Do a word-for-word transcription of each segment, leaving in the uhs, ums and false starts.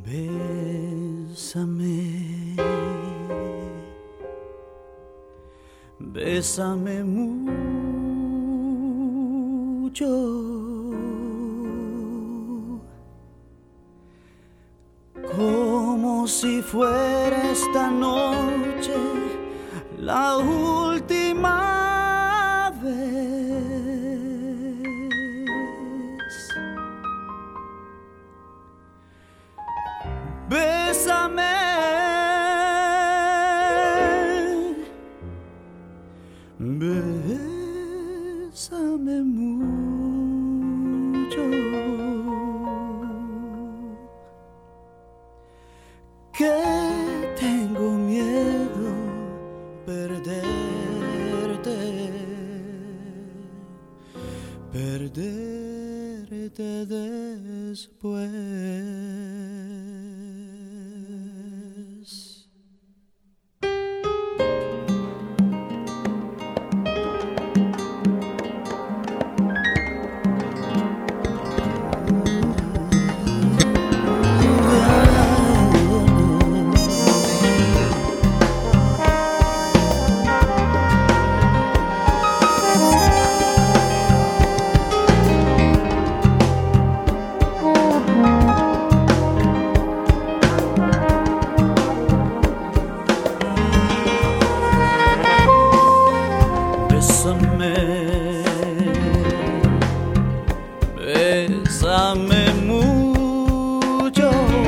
Bésame, bésame mucho, como si fuera esta noche la última vez. Bésame, bésame mucho, que tengo miedo perderte, perderte después. Bésame mucho,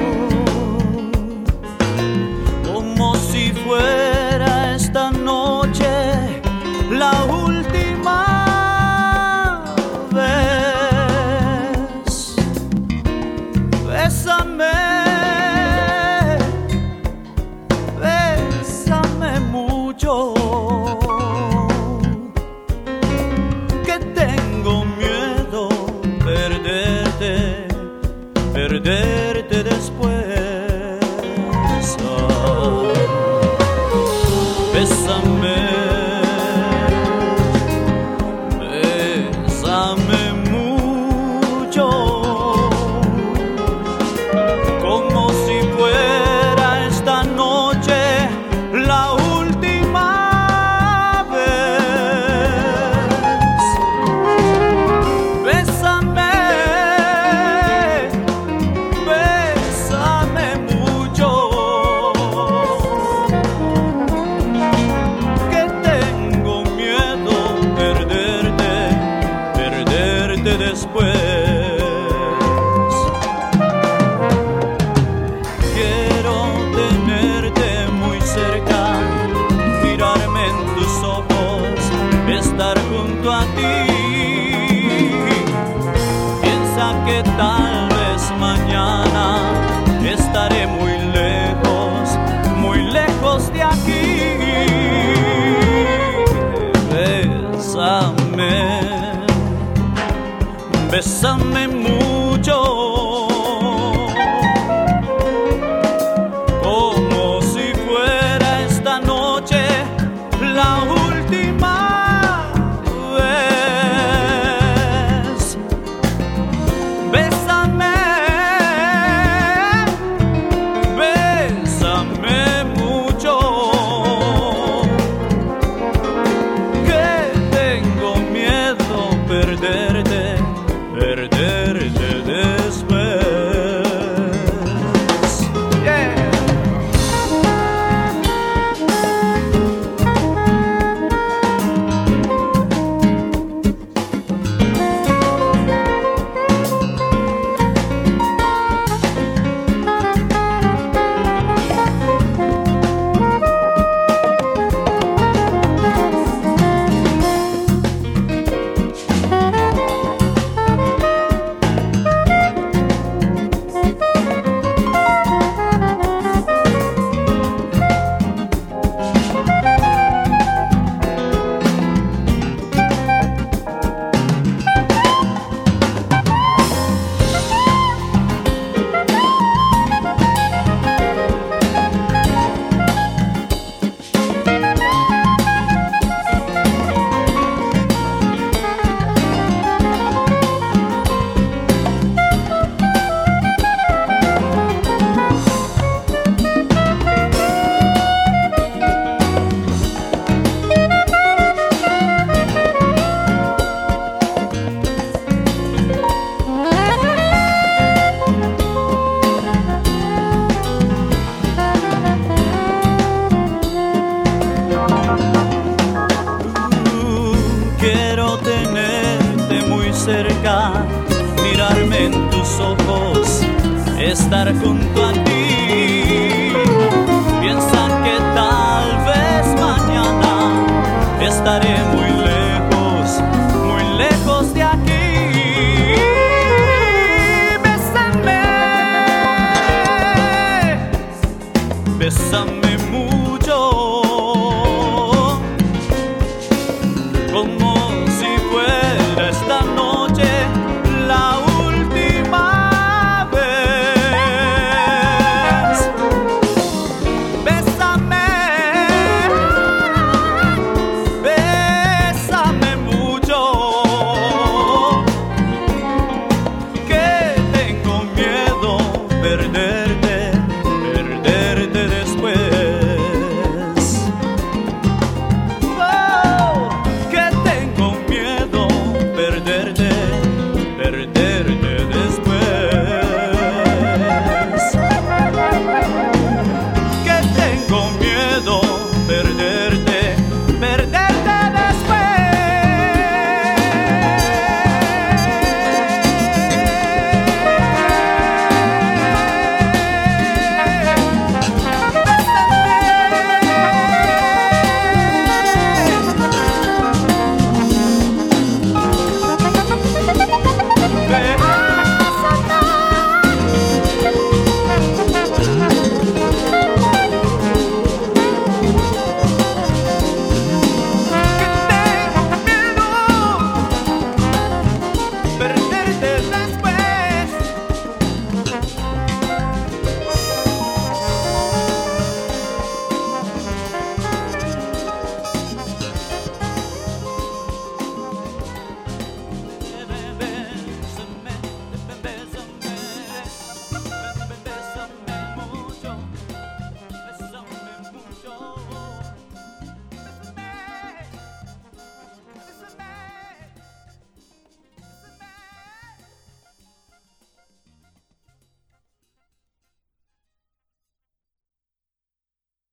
como si fuera esta noche la última vez. Bésame, bésame mucho, que tengo miedo perderte, perderte después. Oh, bésame, bésame mucho, como si fuera esta noche la última vez. Bésame, bésame mucho, que tengo miedo perderte, perderte después. Quiero tenerte muy cerca, mirarme en tus ojos, estar junto a ti. Piensa que tal vez mañana estaré muy lejos, muy lejos de aquí. Bésame, bésame mucho, como si fuera esta noche la última vez. Bésame, bésame mucho, que tengo miedo perderte, perderte después. Yeah. en tus ojos, estar junto a ti.